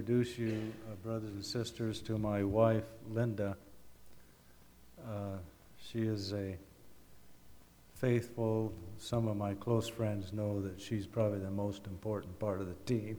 introduce you, brothers and sisters, to my wife, Linda. She is a faithful, some of my close friends know that she's probably the most important part of the team.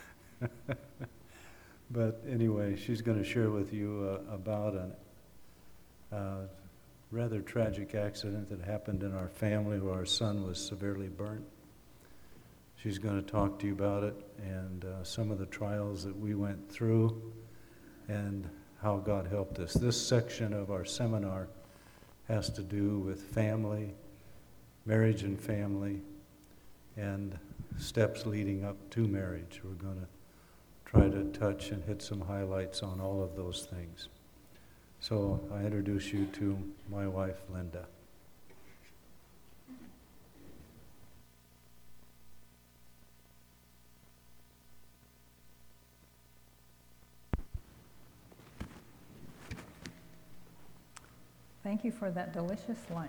But anyway, she's going to share with you about a rather tragic accident that happened in our family where our son was severely burnt. She's going to talk to you about it and some of the trials that we went through and how God helped us. This section of our seminar has to do with family, marriage and family, and steps leading up to marriage. We're going to try to touch and hit some highlights on all of those things. So I introduce you to my wife, Linda. Thank you for that delicious lunch.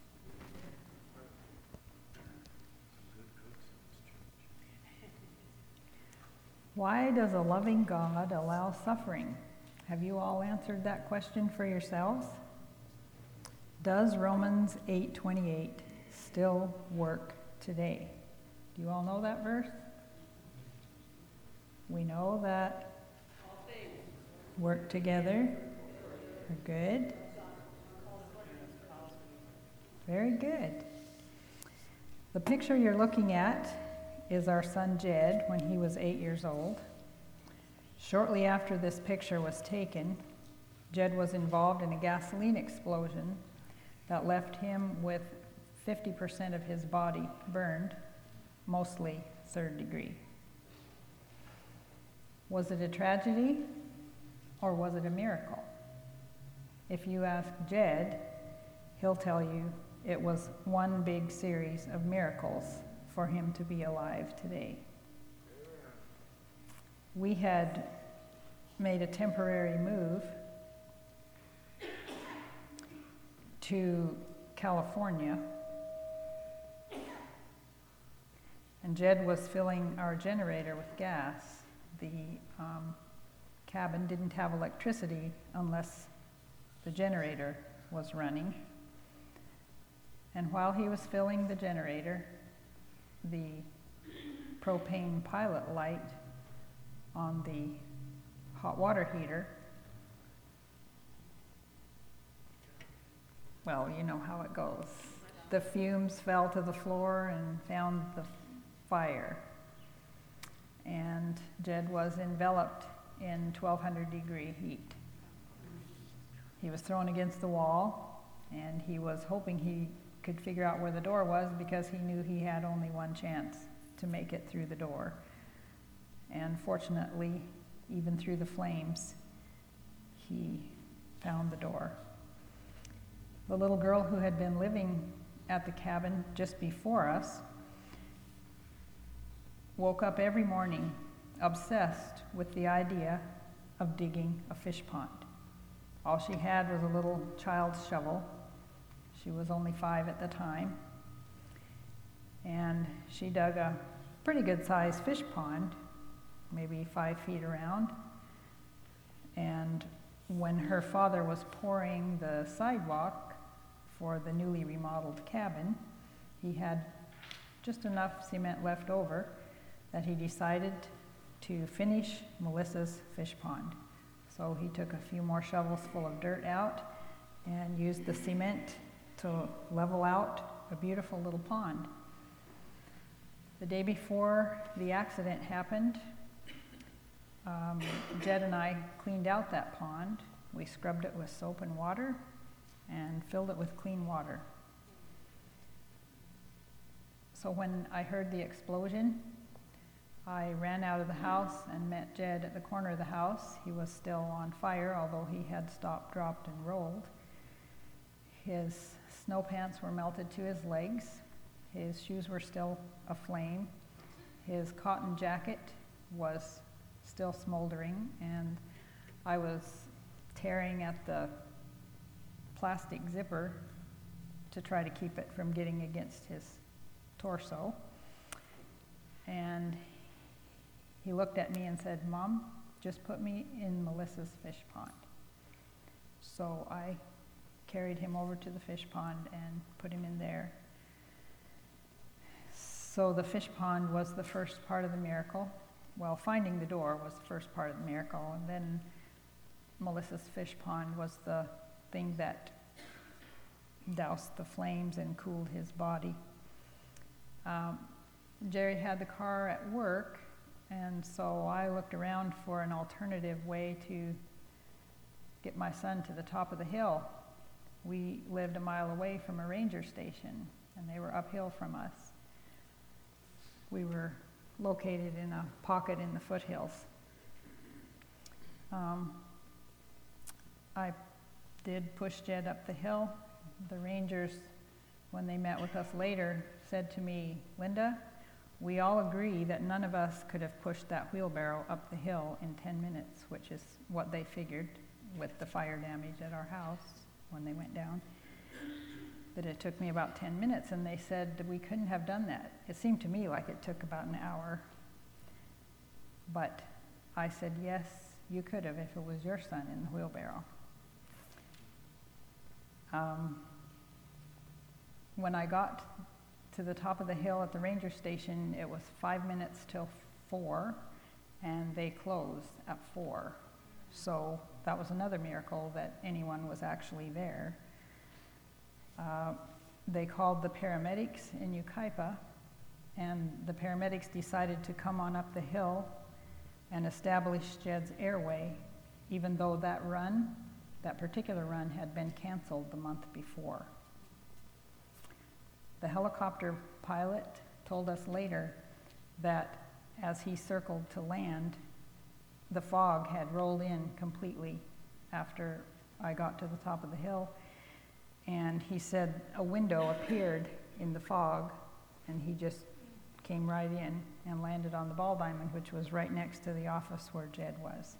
Why does a loving God allow suffering? Have you all answered that question for yourselves? Does Romans 8:28 still work today? Do you all know that verse? We know that all things work together for good. Very good. The picture you're looking at is our son Jed when he was 8 years old. Shortly after this picture was taken, Jed was involved in a gasoline explosion that left him with 50% of his body burned, mostly third degree. Was it a tragedy or was it a miracle? If you ask Jed, he'll tell you it was one big series of miracles for him to be alive today. We had made a temporary move to California, and Jed was filling our generator with gas. The cabin didn't have electricity unless the generator was running. And while he was filling the generator, the propane pilot light on the hot water heater, well, you know how it goes. The fumes fell to the floor and found the fire. And Jed was enveloped in 1200 degree heat. He was thrown against the wall, and he was hoping he could figure out where the door was because he knew he had only one chance to make it through the door. And fortunately, even through the flames, he found the door. The little girl who had been living at the cabin just before us woke up every morning obsessed with the idea of digging a fish pond. All she had was a little child's shovel. She was only 5 at the time. And she dug a pretty good sized fish pond, maybe 5 feet around. And when her father was pouring the sidewalk for the newly remodeled cabin, he had just enough cement left over that he decided to finish Melissa's fish pond. So he took a few more shovels full of dirt out and used the cement to level out a beautiful little pond. The day before the accident happened, Jed and I cleaned out that pond. We scrubbed it with soap and water and filled it with clean water. So when I heard the explosion, I ran out of the house and met Jed at the corner of the house. He was still on fire, although he had stopped, dropped, and rolled. His snow pants were melted to his legs. His shoes were still aflame. His cotton jacket was still smoldering, and I was tearing at the plastic zipper to try to keep it from getting against his torso. And he looked at me and said, "Mom, just put me in Melissa's fish pond. So I carried him over to the fish pond and put him in there. So the fish pond was the first part of the miracle. Well, finding the door was the first part of the miracle, and then Melissa's fish pond was the thing that doused the flames and cooled his body. Jerry had the car at work, and so I looked around for an alternative way to get my son to the top of the hill. We lived a mile away from a ranger station, and they were uphill from us. We were located in a pocket in the foothills. I did push Jed up the hill. The rangers, when they met with us later, said to me, "Linda, we all agree that none of us could have pushed that wheelbarrow up the hill in 10 minutes, which is what they figured with the fire damage at our house when they went down, that it took me about 10 minutes, and they said that we couldn't have done that. It seemed to me like it took about an hour. But I said, yes, you could have if it was your son in the wheelbarrow. When I got to the top of the hill at the ranger station, it was 5 minutes till 4, and they closed at 4. So that was another miracle that anyone was actually there. They called the paramedics in Yucaipa, and the paramedics decided to come on up the hill and establish Jed's airway, even though that particular run had been canceled the month before. The helicopter pilot told us later that as he circled to land, the fog had rolled in completely after I got to the top of the hill. And he said a window appeared in the fog, and he just came right in and landed on the ball diamond, which was right next to the office where Jed was.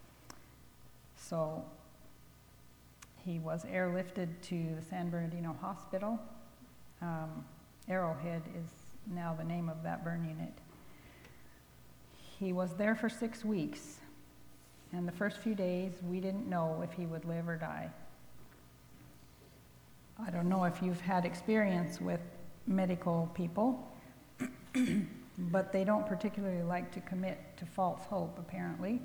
So he was airlifted to the San Bernardino Hospital. Arrowhead is now the name of that burn unit. He was there for 6 weeks, and the first few days we didn't know if he would live or die. I don't know if you've had experience with medical people, but they don't particularly like to commit to false hope, apparently.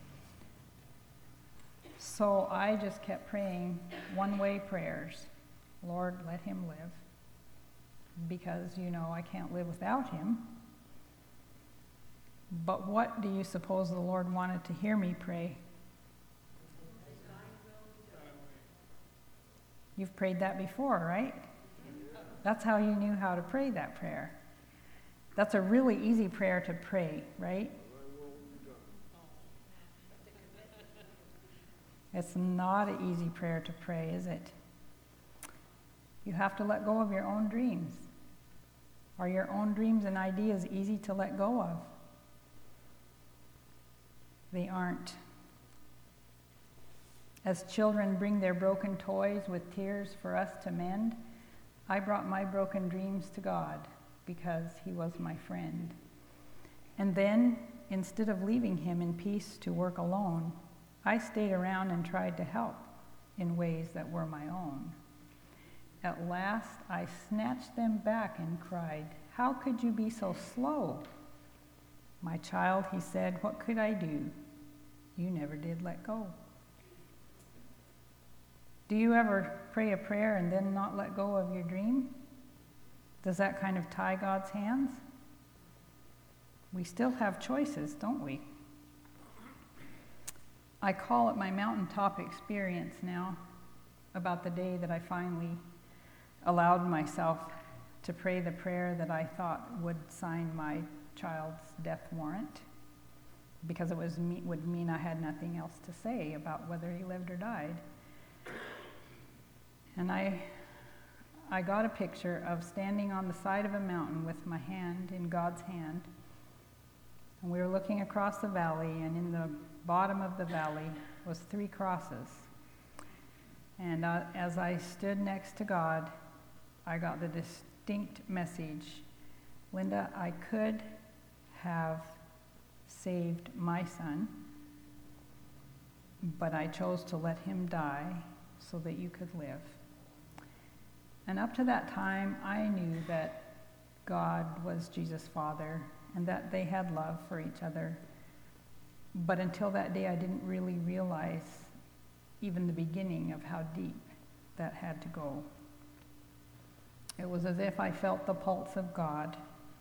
So I just kept praying one-way prayers. Lord, let him live, because, I can't live without him. But what do you suppose the Lord wanted to hear me pray? You've prayed that before, right? That's how you knew how to pray that prayer. That's a really easy prayer to pray, right? It's not an easy prayer to pray, is it? You have to let go of your own dreams. Are your own dreams and ideas easy to let go of? They aren't. As children bring their broken toys with tears for us to mend, I brought my broken dreams to God because he was my friend. And then, instead of leaving him in peace to work alone, I stayed around and tried to help in ways that were my own. At last, I snatched them back and cried, "How could you be so slow?" "My child," he said, "what could I do? You never did let go." Do you ever pray a prayer and then not let go of your dream? Does that kind of tie God's hands? We still have choices, don't we? I call it my mountaintop experience now, about the day that I finally allowed myself to pray the prayer that I thought would sign my child's death warrant, because it would mean I had nothing else to say about whether he lived or died. And I got a picture of standing on the side of a mountain with my hand in God's hand, and we were looking across the valley, and in the bottom of the valley was 3 crosses. And as I stood next to God, I got the distinct message, "Linda, I could have saved my son, but I chose to let him die so that you could live. And up to that time, I knew that God was Jesus' Father and that they had love for each other. But until that day, I didn't really realize even the beginning of how deep that had to go. It was as if I felt the pulse of God.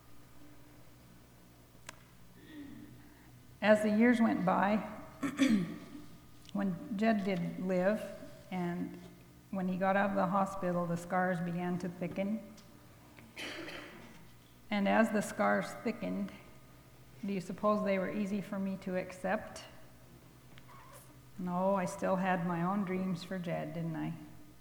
As the years went by, when Jed did live, and when he got out of the hospital, the scars began to thicken. And as the scars thickened, do you suppose they were easy for me to accept? No, I still had my own dreams for Jed, didn't I?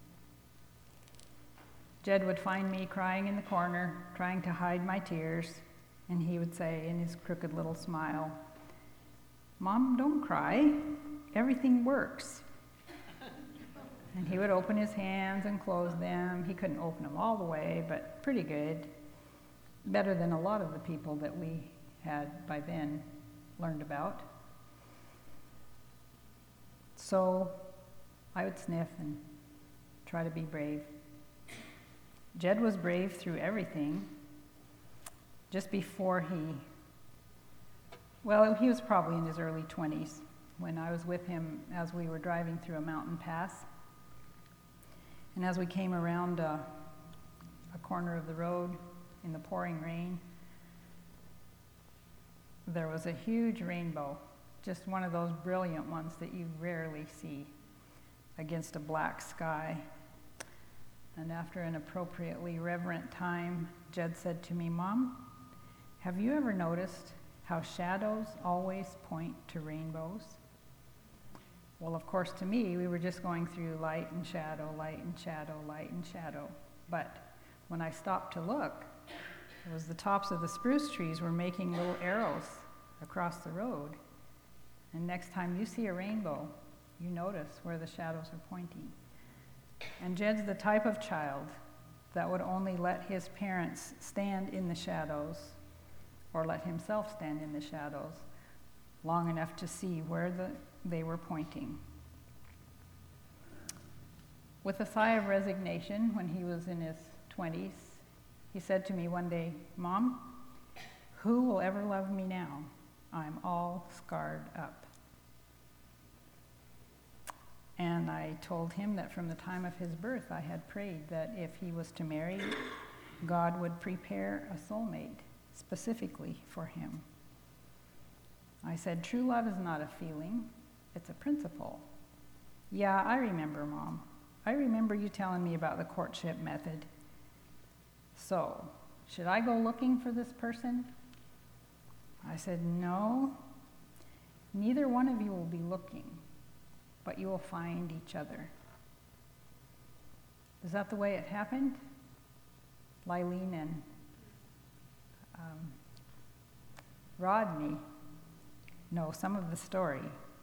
Jed would find me crying in the corner, trying to hide my tears, and he would say in his crooked little smile, "Mom, don't cry. Everything works." And he would open his hands and close them. He couldn't open them all the way, but pretty good. Better than a lot of the people that we had by then learned about. So I would sniff and try to be brave. Jed was brave through everything. Just before he was probably in his early 20s when I was with him as we were driving through a mountain pass. And as we came around a corner of the road in the pouring rain, there was a huge rainbow, just one of those brilliant ones that you rarely see against a black sky. And after an appropriately reverent time, Jed said to me, "Mom, have you ever noticed how shadows always point to rainbows?" Well, of course, to me, we were just going through light and shadow, light and shadow, light and shadow. But when I stopped to look, it was the tops of the spruce trees were making little arrows across the road. And next time you see a rainbow, you notice where the shadows are pointing. And Jed's the type of child that would only let his parents stand in the shadows or let himself stand in the shadows long enough to see where they were pointing. With a sigh of resignation, when he was in his 20s, he said to me one day, "Mom, who will ever love me now? I'm all scarred up." And I told him that from the time of his birth, I had prayed that if he was to marry, God would prepare a soulmate specifically for him. I said, "True love is not a feeling, it's a principle." "Yeah, I remember, Mom. I remember you telling me about the courtship method. So, should I go looking for this person?" I said, "No, neither one of you will be looking, but you will find each other." Is that the way it happened? Lylene and Rodney know some of the story.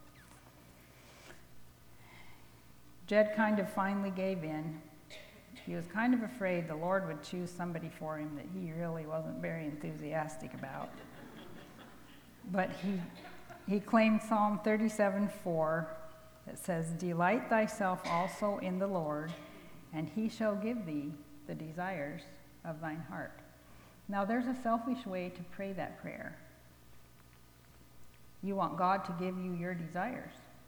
Jed kind of finally gave in. He was kind of afraid the Lord would choose somebody for him that he really wasn't very enthusiastic about. But he claimed Psalm 37:4 that says, "Delight thyself also in the Lord, and he shall give thee the desires of thine heart." Now there's a selfish way to pray that prayer. You want God to give you your desires.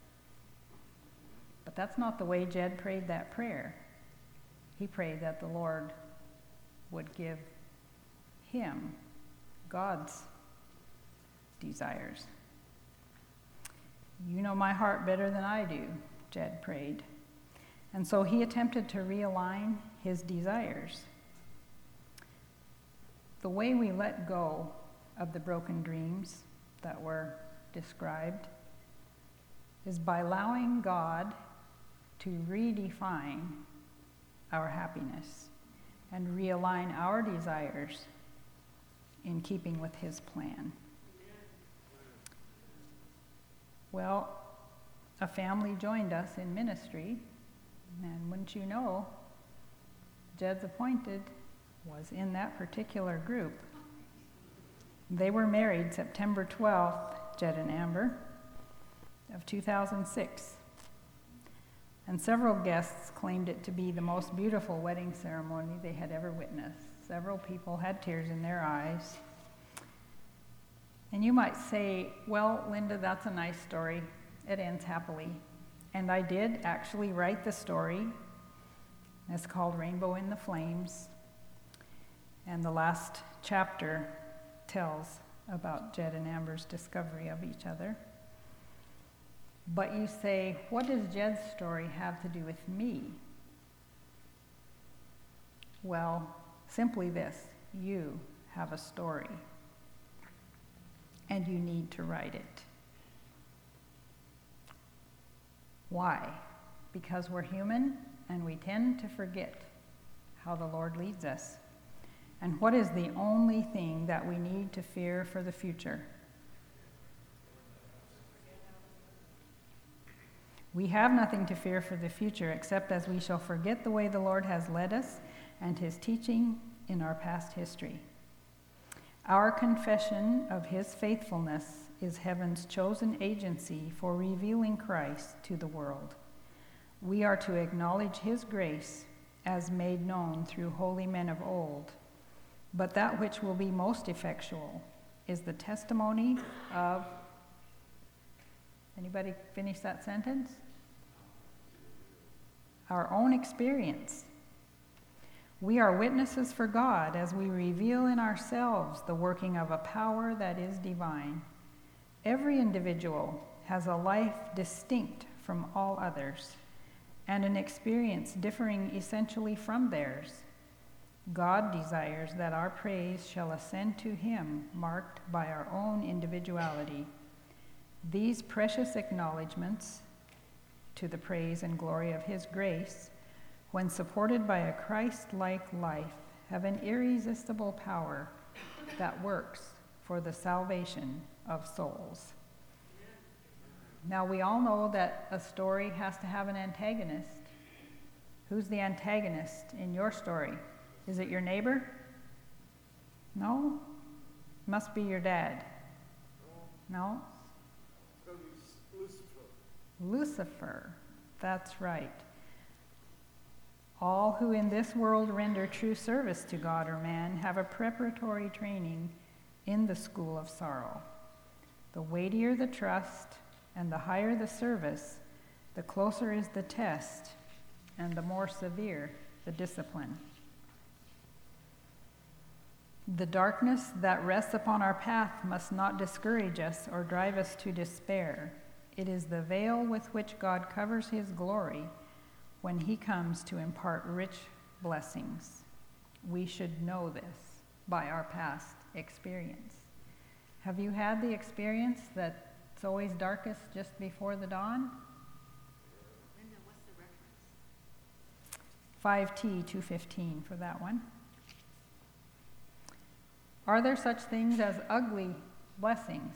But that's not the way Jed prayed that prayer. He prayed that the Lord would give him God's desires. "You know my heart better than I do," Jed prayed. And so he attempted to realign his desires. The way we let go of the broken dreams that were described is by allowing God to redefine our happiness and realign our desires in keeping with his plan. Well, a family joined us in ministry, and wouldn't you know, Jed's appointed was in that particular group. They were married September 12th, Jed and Amber, of 2006. And several guests claimed it to be the most beautiful wedding ceremony they had ever witnessed. Several people had tears in their eyes. And you might say, well, Linda, that's a nice story. It ends happily. And I did actually write the story. It's called Rainbow in the Flames. And the last chapter tells about Jed and Amber's discovery of each other. But you say, what does Jed's story have to do with me? Well, simply this: you have a story, and you need to write it. Why? Because we're human, and we tend to forget how the Lord leads us. And what is the only thing that we need to fear for the future? We have nothing to fear for the future except as we shall forget the way the Lord has led us and his teaching in our past history. Our confession of his faithfulness is heaven's chosen agency for revealing Christ to the world. We are to acknowledge his grace as made known through holy men of old, but that which will be most effectual is the testimony of... Anybody finish that sentence? Our own experience. We are witnesses for God as we reveal in ourselves the working of a power that is divine. Every individual has a life distinct from all others, and an experience differing essentially from theirs. God desires that our praise shall ascend to him, marked by our own individuality. These precious acknowledgments to the praise and glory of his grace, when supported by a Christ-like life, have an irresistible power that works for the salvation of souls. Now, we all know that a story has to have an antagonist. Who's the antagonist in your story? Is it your neighbor? No? Must be your dad. No? Lucifer, that's right. All who in this world render true service to God or man have a preparatory training in the school of sorrow. The weightier the trust and the higher the service, the closer is the test and the more severe the discipline. The darkness that rests upon our path must not discourage us or drive us to despair. It is the veil with which God covers his glory when he comes to impart rich blessings. We should know this by our past experience. Have you had the experience that it's always darkest just before the dawn? Linda, what's the reference? 5T 215 for that one. Are there such things as ugly blessings?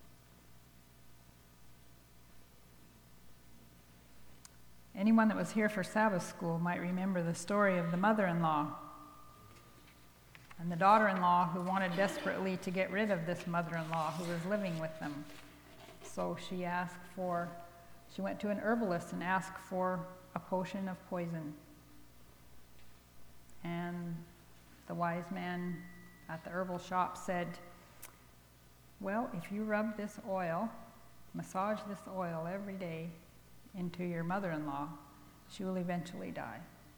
Anyone that was here for Sabbath school might remember the story of the mother-in-law and the daughter-in-law who wanted desperately to get rid of this mother-in-law who was living with them. So she went to an herbalist and asked for a potion of poison. And the wise man at the herbal shop said, well, if you rub this oil, massage this oil every day into your mother-in-law, she will eventually die.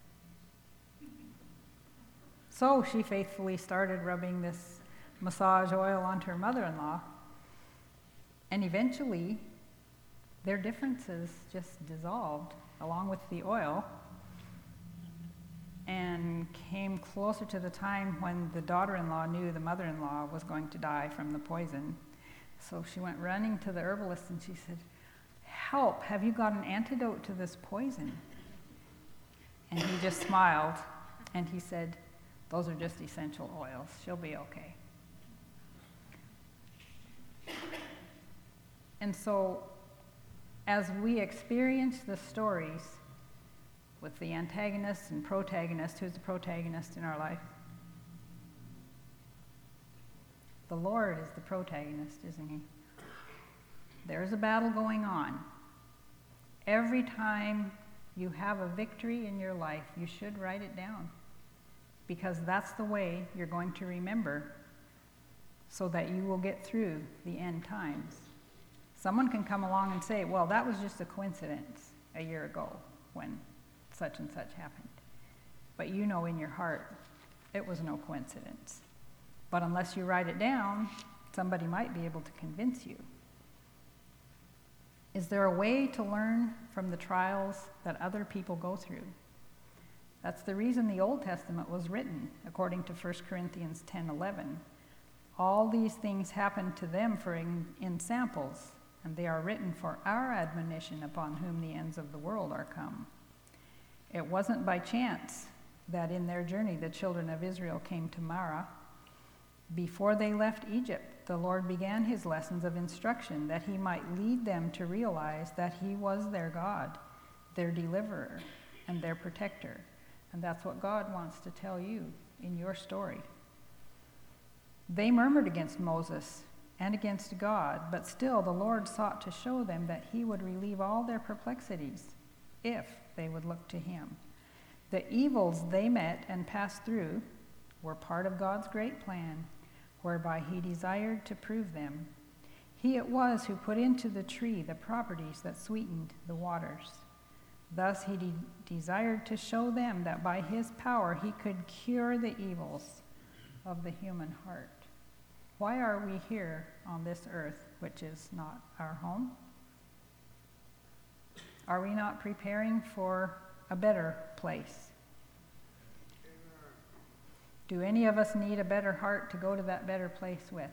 So she faithfully started rubbing this massage oil onto her mother-in-law, and eventually their differences just dissolved along with the oil and came closer to the time when the daughter-in-law knew the mother-in-law was going to die from the poison. So she went running to the herbalist and she said, help, have you got an antidote to this poison? And he just smiled and he said, those are just essential oils. She'll be okay. And so as we experience the stories with the antagonist and protagonist, who's the protagonist in our life? The Lord is the protagonist, isn't he? There's a battle going on. Every time you have a victory in your life, you should write it down, because that's the way you're going to remember, so that you will get through the end times. Someone can come along and say, well, that was just a coincidence a year ago when such and such happened. But you know in your heart it was no coincidence. But unless you write it down, somebody might be able to convince you. Is there a way to learn from the trials that other people go through? That's the reason the Old Testament was written, according to 1 Corinthians 10:11. All these things happened to them for in samples, and they are written for our admonition, upon whom the ends of the world are come. It wasn't by chance that in their journey the children of Israel came to Marah. Before they left Egypt, the Lord began his lessons of instruction, that he might lead them to realize that he was their God, their deliverer, and their protector. And that's what God wants to tell you in your story. They murmured against Moses and against God, but still the Lord sought to show them that he would relieve all their perplexities if they would look to him. The evils they met and passed through were part of God's great plan, whereby he desired to prove them. He it was who put into the tree the properties that sweetened the waters. Thus he desired to show them that by his power he could cure the evils of the human heart. Why are we here on this earth, which is not our home? Are we not preparing for a better place? Do any of us need a better heart to go to that better place with?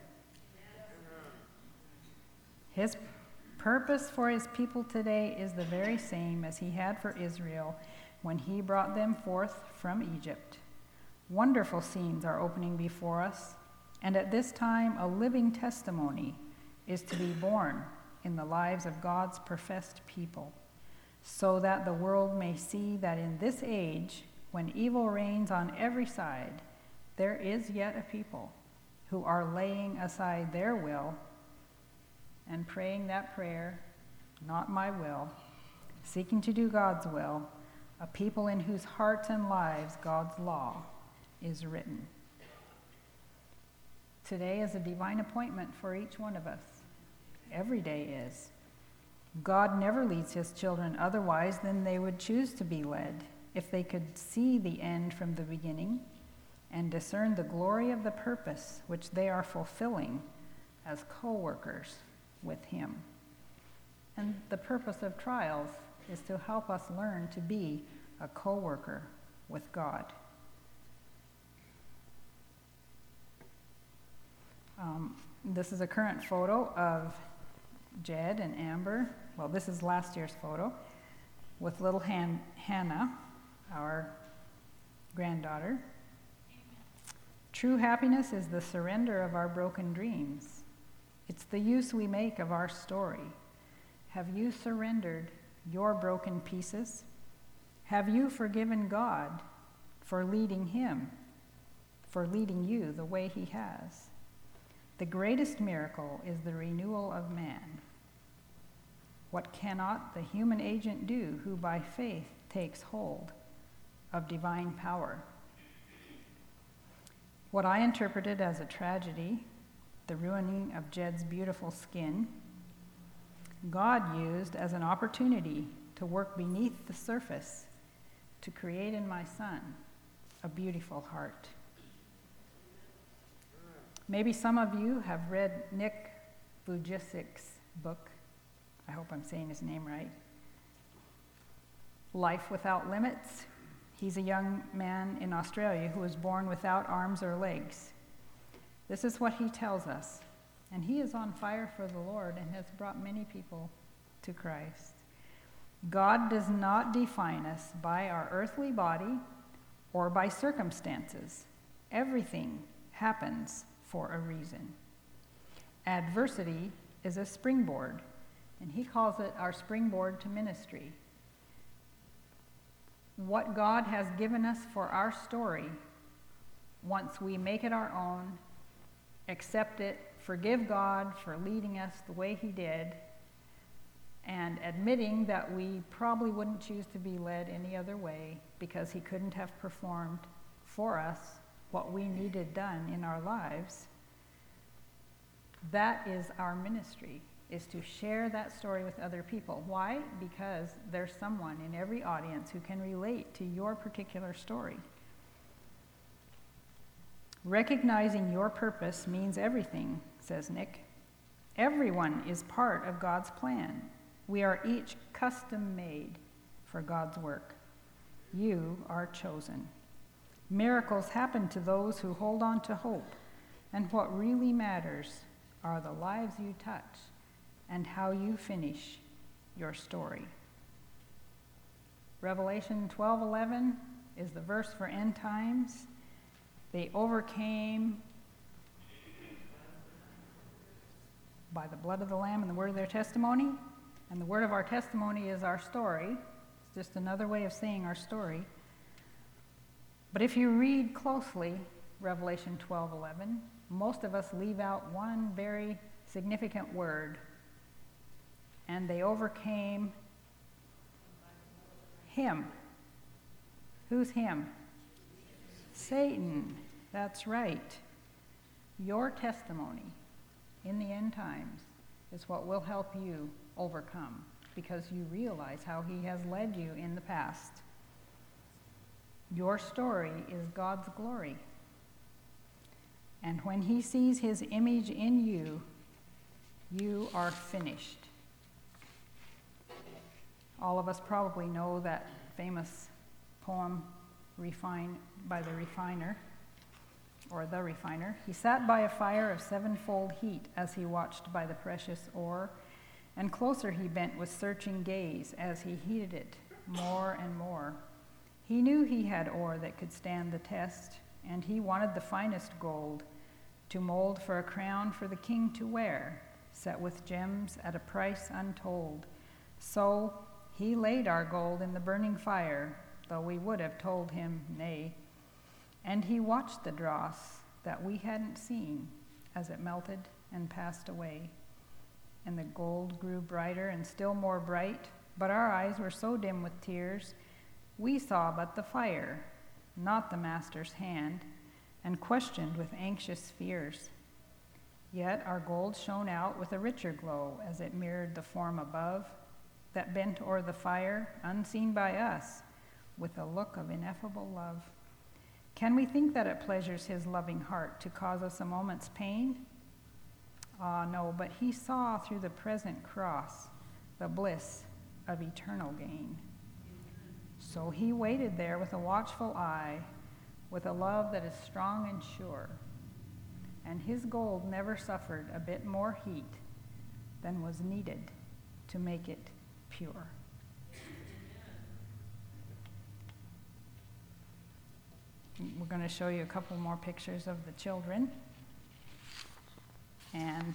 His purpose for his people today is the very same as he had for Israel when he brought them forth from Egypt. Wonderful scenes are opening before us, and at this time a living testimony is to be born in the lives of God's professed people, so that the world may see that in this age, when evil reigns on every side, there is yet a people who are laying aside their will and praying that prayer, not my will, seeking to do God's will, a people in whose hearts and lives God's law is written. Today is a divine appointment for each one of us. Every day is. God never leads his children otherwise than they would choose to be led, if they could see the end from the beginning and discern the glory of the purpose which they are fulfilling as co-workers with him. And the purpose of trials is to help us learn to be a co-worker with God. This is a current photo of Jed and Amber. Well, this is last year's photo with little Hannah, our granddaughter. True happiness is the surrender of our broken dreams. It's the use we make of our story. Have you surrendered your broken pieces? Have you forgiven God for leading you the way he has? The greatest miracle is the renewal of man. What cannot the human agent do who by faith takes hold of divine power? What I interpreted as a tragedy, the ruining of Jed's beautiful skin, God used as an opportunity to work beneath the surface to create in my son a beautiful heart. Maybe some of you have read Nick Vujicic's book. I hope I'm saying his name right. Life Without Limits. He's a young man in Australia who was born without arms or legs. This is what he tells us. And he is on fire for the Lord and has brought many people to Christ. God does not define us by our earthly body or by circumstances. Everything happens for a reason. Adversity is a springboard, and he calls it our springboard to ministry. What God has given us for our story, once we make it our own, accept it, forgive God for leading us the way he did, and admitting that we probably wouldn't choose to be led any other way because he couldn't have performed for us what we needed done in our lives. That is our ministry, is to share that story with other people. Why? Because there's someone in every audience who can relate to your particular story. Recognizing your purpose means everything, says Nick. Everyone is part of God's plan. We are each custom made for God's work. You are chosen. Miracles happen to those who hold on to hope, and what really matters are the lives you touch and how you finish your story. Revelation 12:11 is the verse for end times. They overcame by the blood of the Lamb and the word of their testimony. And the word of our testimony is our story. It's just another way of saying our story. But if you read closely Revelation 12:11, most of us leave out one very significant word. And they overcame him. Who's him? Satan. That's right. Your testimony in the end times is what will help you overcome, because you realize how he has led you in the past. Your story is God's glory. And when he sees his image in you, you are finished. All of us probably know that famous poem by the refiner, or the refiner. He sat by a fire of sevenfold heat as he watched by the precious ore, and closer he bent with searching gaze as he heated it more and more. He knew he had ore that could stand the test, and he wanted the finest gold to mold for a crown for the king to wear, set with gems at a price untold. So he laid our gold in the burning fire, though we would have told him nay. And he watched the dross that we hadn't seen as it melted and passed away. And the gold grew brighter and still more bright, but our eyes were so dim with tears, we saw but the fire, not the master's hand, and questioned with anxious fears. Yet our gold shone out with a richer glow as it mirrored the form above, that bent o'er the fire, unseen by us, with a look of ineffable love. Can we think that it pleasures his loving heart to cause us a moment's pain? Ah, no, but he saw through the present cross the bliss of eternal gain. So he waited there with a watchful eye, with a love that is strong and sure, and his gold never suffered a bit more heat than was needed to make it pure. We're going to show you a couple more pictures of the children. And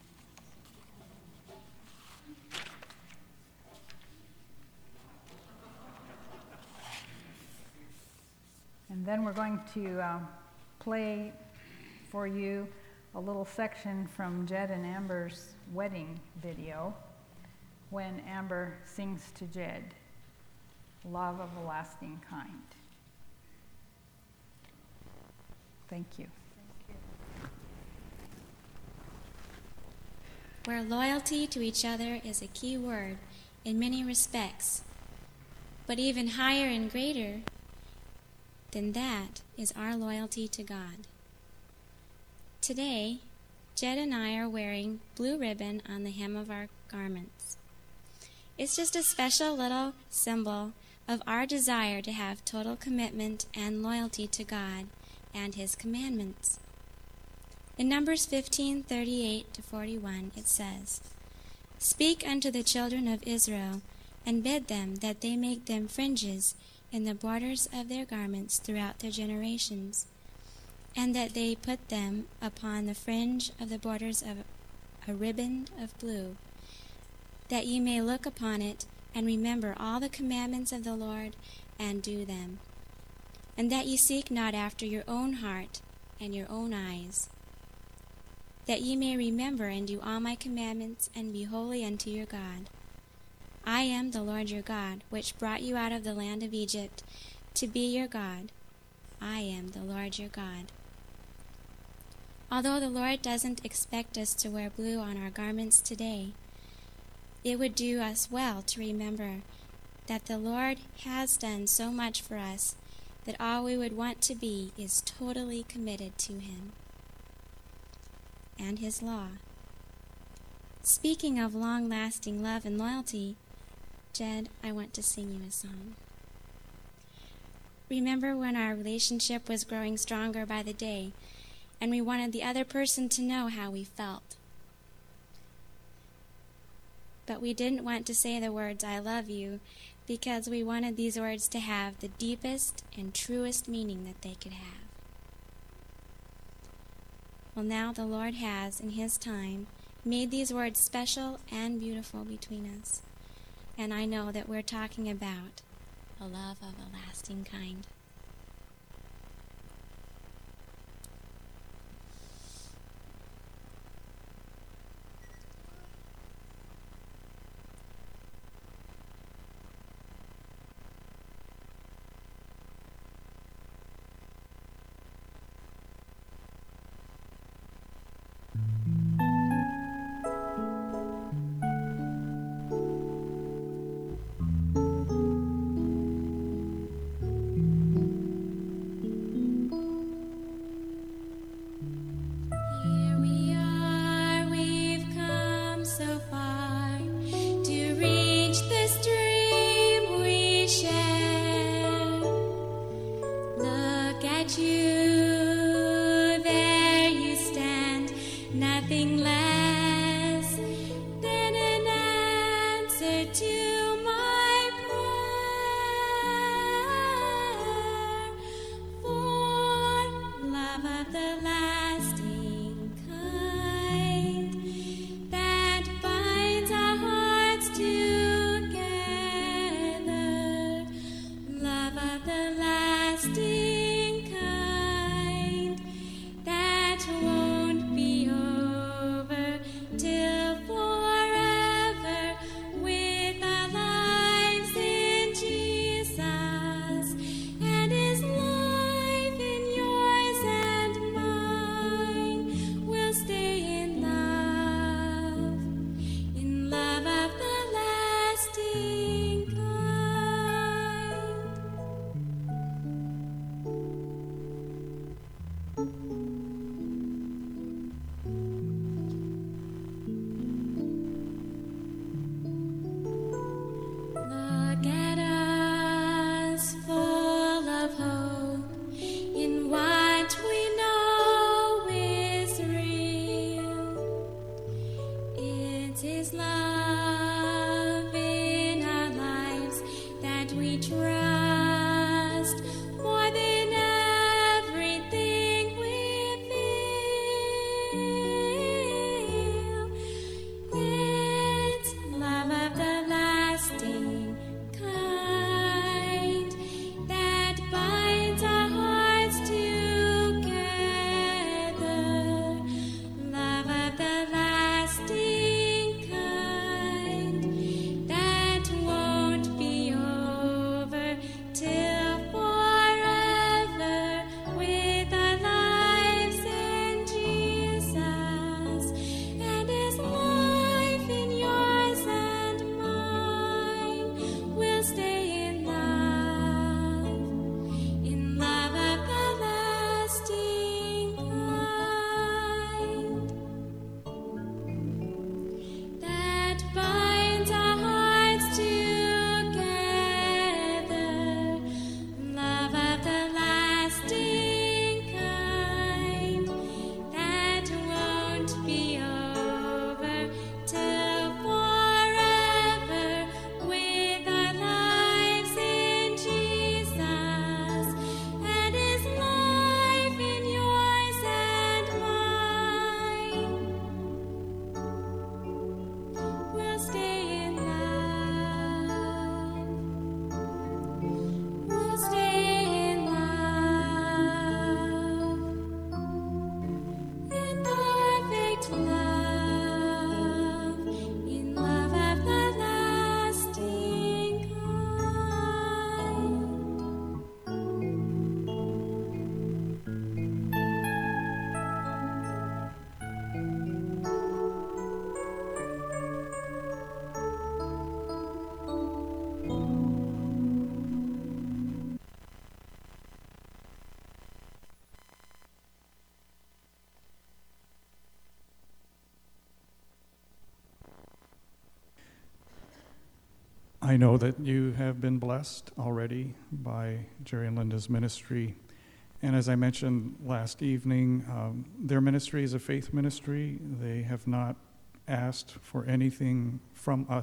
then we're going to play for you a little section from Jed and Amber's wedding video when Amber sings to Jed, "Love of a Lasting Kind." Thank you. Where loyalty to each other is a key word in many respects, but even higher and greater than that is our loyalty to God. Today, Jed and I are wearing blue ribbon on the hem of our garments. It's just a special little symbol of our desire to have total commitment and loyalty to God and his commandments. In Numbers 15:38-41, it says, "Speak unto the children of Israel, and bid them that they make them fringes in the borders of their garments throughout their generations, and that they put them upon the fringe of the borders of a ribbon of blue, that ye may look upon it and remember all the commandments of the Lord and do them, and that ye seek not after your own heart and your own eyes, that ye may remember and do all my commandments and be holy unto your God. I am the Lord your God, which brought you out of the land of Egypt, to be your God. I am the Lord your God. Although the Lord doesn't expect us to wear blue on our garments today, it would do us well to remember that the Lord has done so much for us that all we would want to be is totally committed to Him and His law. Speaking of long-lasting love and loyalty, Jed, I want to sing you a song. Remember when our relationship was growing stronger by the day, and we wanted the other person to know how we felt? But we didn't want to say the words, I love you, because we wanted these words to have the deepest and truest meaning that they could have. Well, now the Lord has, in His time, made these words special and beautiful between us. And I know that we're talking about a love of a lasting kind. I know that you have been blessed already by Jerry and Linda's ministry. And as I mentioned last evening, their ministry is a faith ministry. They have not asked for anything from us